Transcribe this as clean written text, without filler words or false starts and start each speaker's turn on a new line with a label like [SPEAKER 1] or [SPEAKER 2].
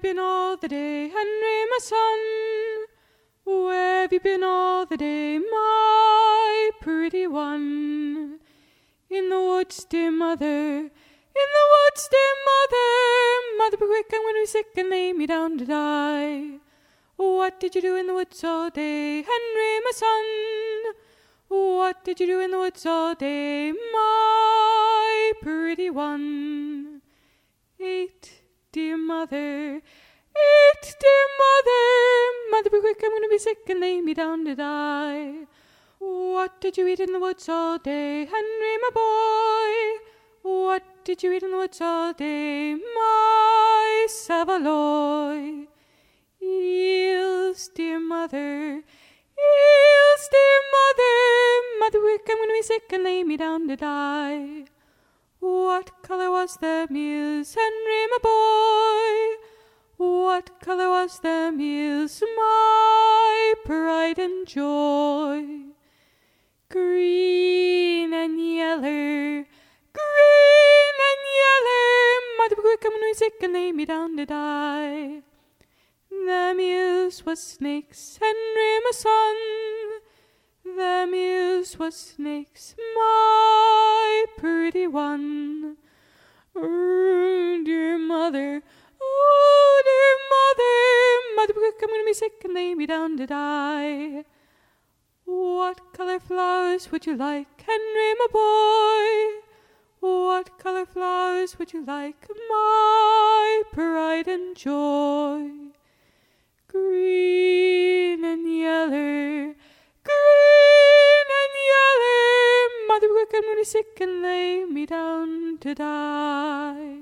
[SPEAKER 1] been all the day, Henry, my son? Where have you been all the day, my pretty one? In the woods, dear mother, in the woods, dear mother. Mother, be quick, I'm going to be sick and lay me down to die. What did you do in the woods all day, Henry, my son? What did you do in the woods all day, my pretty one? Ate, dear mother, ate, dear mother. Mother, be quick, I'm going to be sick and lay me down to die. What did you eat in the woods all day, Henry, my boy? What did you eat in the woods all day, my Savaloy? Eels, dear mother, eels, dear mother. Mother, quick, I'm going to be sick and lay me down to die. What color was the meals, Henry, my boy? What color was the meals, my pride and joy? Green and yeller, green and yeller. Mother, be quick, I'm going to be sick and lay me down to die. The meals was snakes, Henry, my son. The meals was snakes, my pretty one. Oh, dear mother, oh, dear mother. Mother, be quick, I'm going to be sick and lay me down to die. What color flowers would you like, Henry, my boy? What color flowers would you like, my pride and joy? Green and yeller, green and yeller. Mother, quick, I'm going to be sick and lay me down to die.